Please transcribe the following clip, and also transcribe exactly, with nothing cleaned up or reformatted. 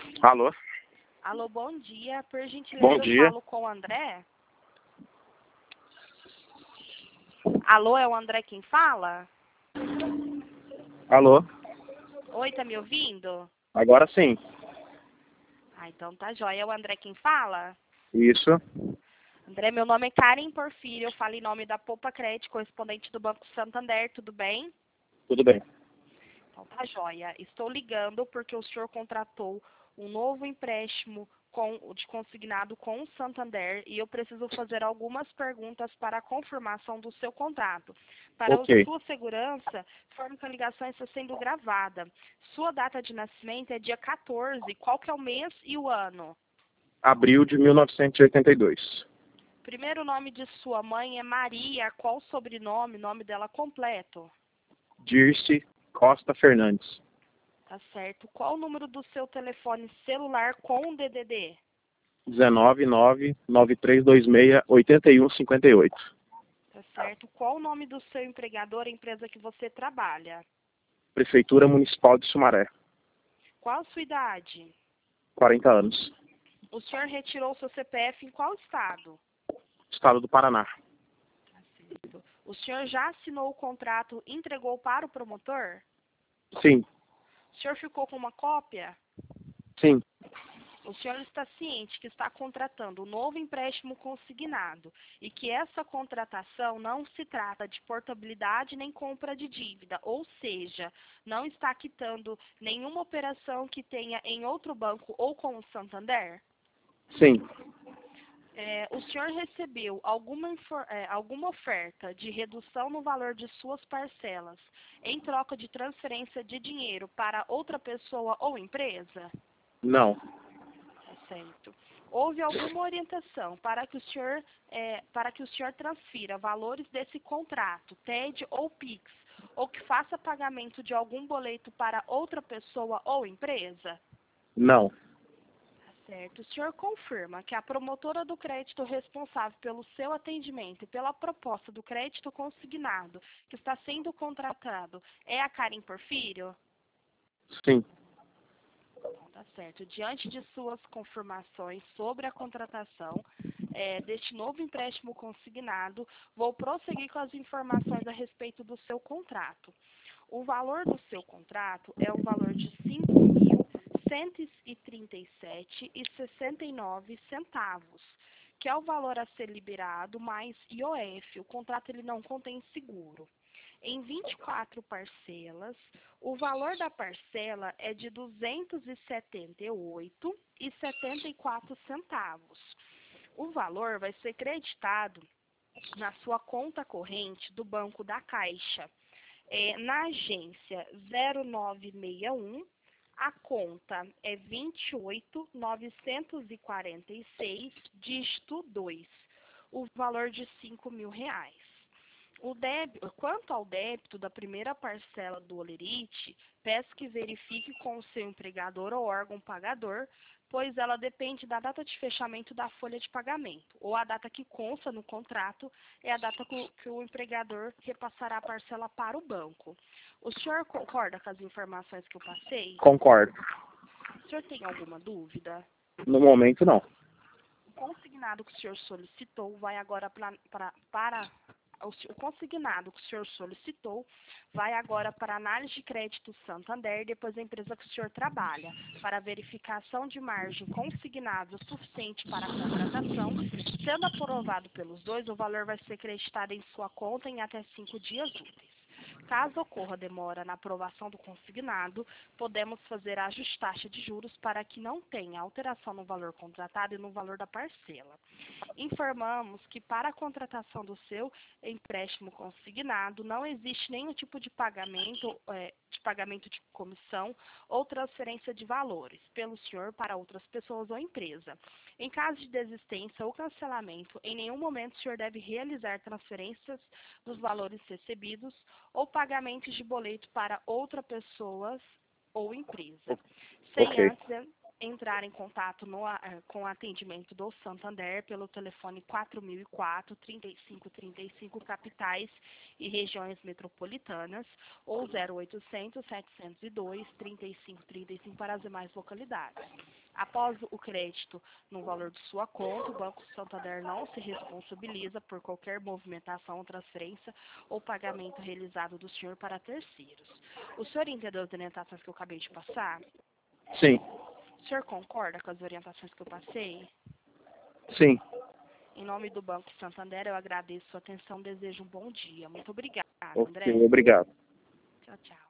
Alô? Alô, bom dia. Por gentileza, Bom eu dia. falo com o André? Alô, é o André quem fala? Alô? Oi, tá me ouvindo? Agora sim. Ah, então tá jóia. É o André quem fala? Isso. André, meu nome é Karen Porfírio, eu falo em nome da Poupa Crédito, correspondente do Banco Santander, tudo bem? Tudo bem. Então tá jóia. Estou ligando porque o senhor contratou um novo empréstimo com, de consignado com o Santander e eu preciso fazer algumas perguntas para a confirmação do seu contrato. Para a Ok. sua segurança, informe que a ligação está sendo gravada. Sua data de nascimento é dia quatorze. Qual que é o mês e o ano? Abril de mil novecentos e oitenta e dois. Primeiro nome de sua mãe é Maria. Qual o sobrenome, nome dela completo? Dirce Costa Fernandes. Tá certo. Qual o número do seu telefone celular com o D D D? dezenove nove nove três dois seis oito um cinco oito. Tá certo. Qual o nome do seu empregador, a empresa que você trabalha? Prefeitura Municipal de Sumaré. Qual a sua idade? quarenta anos. O senhor retirou seu C P F em qual estado? Estado do Paraná. Tá certo. O senhor já assinou o contrato e entregou para o promotor? Sim. O senhor ficou com uma cópia? Sim. O senhor está ciente que está contratando um novo empréstimo consignado e que essa contratação não se trata de portabilidade nem compra de dívida, ou seja, não está quitando nenhuma operação que tenha em outro banco ou com o Santander? Sim. É, o senhor recebeu alguma, é, alguma oferta de redução no valor de suas parcelas em troca de transferência de dinheiro para outra pessoa ou empresa? Não. Tá certo. Houve alguma orientação para que o senhor, é, para que o senhor transfira valores desse contrato, T E D ou Pix, ou que faça pagamento de algum boleto para outra pessoa ou empresa? Não. Tá certo. O senhor confirma que a promotora do crédito responsável pelo seu atendimento e pela proposta do crédito consignado que está sendo contratado é a Karen Porfírio? Sim. Tá certo. Diante de suas confirmações sobre a contratação é, deste novo empréstimo consignado, vou prosseguir com as informações a respeito do seu contrato. O valor do seu contrato é o valor de cinco mil cento e trinta e sete reais e sessenta e nove centavos, que é o valor a ser liberado mais I O F. O contrato ele não contém seguro. Em vinte e quatro parcelas, o valor da parcela é de duzentos e setenta e oito reais e setenta e quatro centavos. O valor vai ser creditado na sua conta corrente do Banco da Caixa. É, na agência zero nove seis um, a conta é vinte e oito mil novecentos e quarenta e seis, dígito dois, o valor de cinco mil reais. O débito, quanto ao débito da primeira parcela do Olerite, peço que verifique com o seu empregador ou órgão pagador, pois ela depende da data de fechamento da folha de pagamento, ou a data que consta no contrato é a data que o empregador repassará a parcela para o banco. O senhor concorda com as informações que eu passei? Concordo. O senhor tem alguma dúvida? No momento, não. O consignado que o senhor solicitou vai agora pra, pra, para... O consignado que o senhor solicitou vai agora para a análise de crédito Santander, depois a empresa que o senhor trabalha, para verificação de margem consignável suficiente para a contratação. Sendo aprovado pelos dois, o valor vai ser creditado em sua conta em até cinco dias úteis. Caso ocorra demora na aprovação do consignado, podemos fazer ajuste de taxa de juros para que não tenha alteração no valor contratado e no valor da parcela. Informamos que para a contratação do seu empréstimo consignado não existe nenhum tipo de pagamento, é, de pagamento de comissão ou transferência de valores pelo senhor para outras pessoas ou empresa. Em caso de desistência ou cancelamento, em nenhum momento o senhor deve realizar transferências dos valores recebidos ou pagamentos de boleto para outra pessoa ou empresa, sem Ok. antes entrar em contato no, com o atendimento do Santander pelo telefone quatro mil e quatro, trinta e cinco trinta e cinco, capitais e regiões metropolitanas, ou zero oitocentos, setecentos e dois, trinta e cinco trinta e cinco para as demais localidades. Após o crédito no valor de sua conta, o Banco Santander não se responsabiliza por qualquer movimentação, transferência ou pagamento realizado do senhor para terceiros. O senhor entendeu as orientações que eu acabei de passar? Sim, O senhor concorda com as orientações que eu passei? sim. Em nome do Banco Santander, eu agradeço sua atenção, desejo um bom dia. Muito obrigada, Ok, André. obrigado. Tchau, tchau.